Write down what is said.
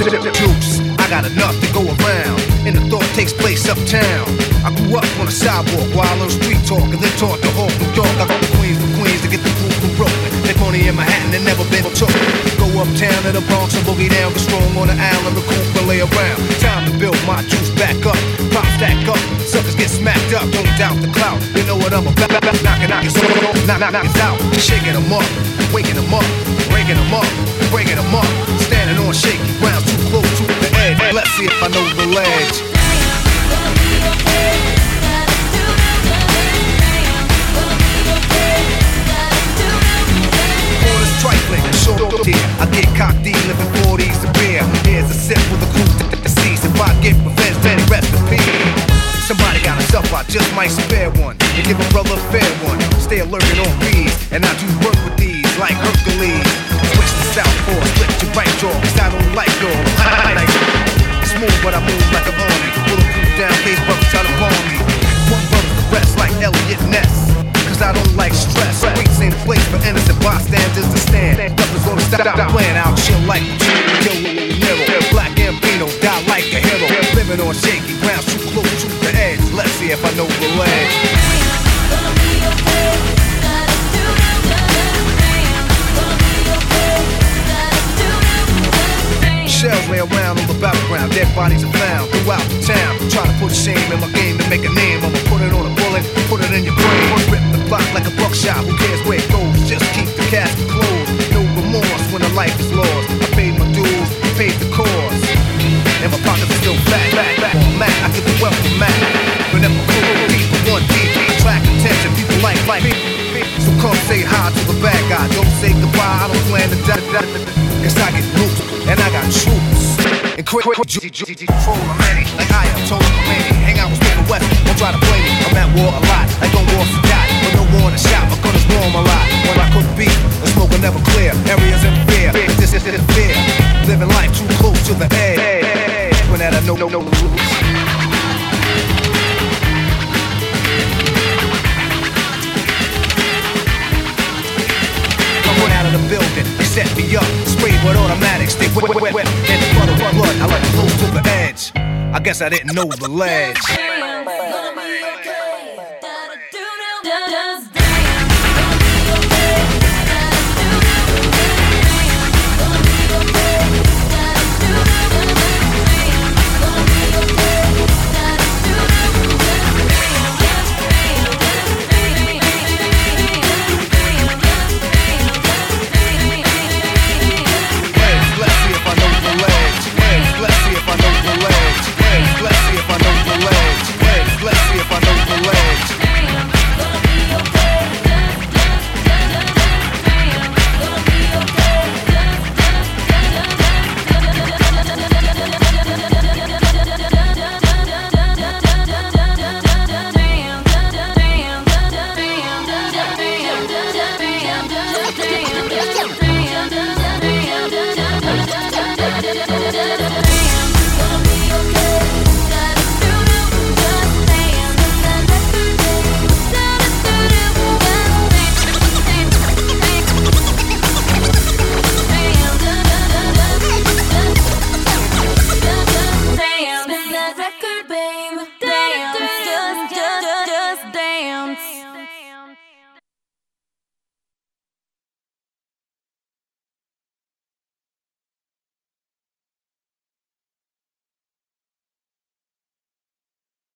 juice. I got enough to go around, and the thought takes place uptown. I grew up on the sidewalk while on street talk, and then taught the whole New York. I go to Queens to get the food from Brooklyn. Make money in Manhattan and never been took. Go uptown to the Bronx and boogie down, get strong on the island, recoup and lay around. Time to build my juice back up, pop stack up, suckers get smacked up. Don't doubt the clout, you know what I'm about. Knocking out your soul, knock out, shaking them up, waking them up, breaking them up, breaking them up. Standing on shaky ground, too close to the edge. Let's see if I know the ledge. Trifling, short here. I get cocked, living 40s to beer. Here's a sip with a crew to seize. If I get revenge, then rest in peace. Somebody got a suffer, I just might spare one. And give a brother a fair one. Stay alert on bees, and I do work with these like Hercules. Switch to southpaw, split to right jaw, cause I don't like y'all. Smooth, but I move like an army. Bulletproof down, case brothers try to bomb me. One brother's the rest like Elliot Ness. I don't like stress. Streets ain't a place for innocent bystanders to stand. Nothing's gonna stop playing out chill like Joe Nero. Black Gambino, die like a hero. Living on shaky ground, too close to the edge. Let's see if I know the ledge. Shells lay around on the battleground, dead bodies are found throughout the town. Trying to put shame in my game to make a name. I'ma put it on a bullet, put it in your brain. Rip the block like a buckshot, who cares where it goes? Just keep the casket closed. No remorse when the life is lost. I paid my dues, paid the cause, and my pockets are still fat. Back on Mac, I get the wealth from Mac. Whenever cool people want deep, attract attention, people like me. So come say hi to the bad guy. Don't say goodbye, I don't plan to die. Cause I get loose, and I got troops. And quick, control of many, like I am told Khomeini. Hang out with Stephen West, don't try to blame me. I'm at war a lot, like on war for die. But no war in the shop, my gunners warm a lot. When I cook beef, the smoke will never clear. Areas in fear, this is fear. Living life too close to the edge. When that I know the rules. Out of the building, they set me up, sprayed with automatics, they wet, and puddle of blood, I like close to the edge. I guess I didn't know the ledge.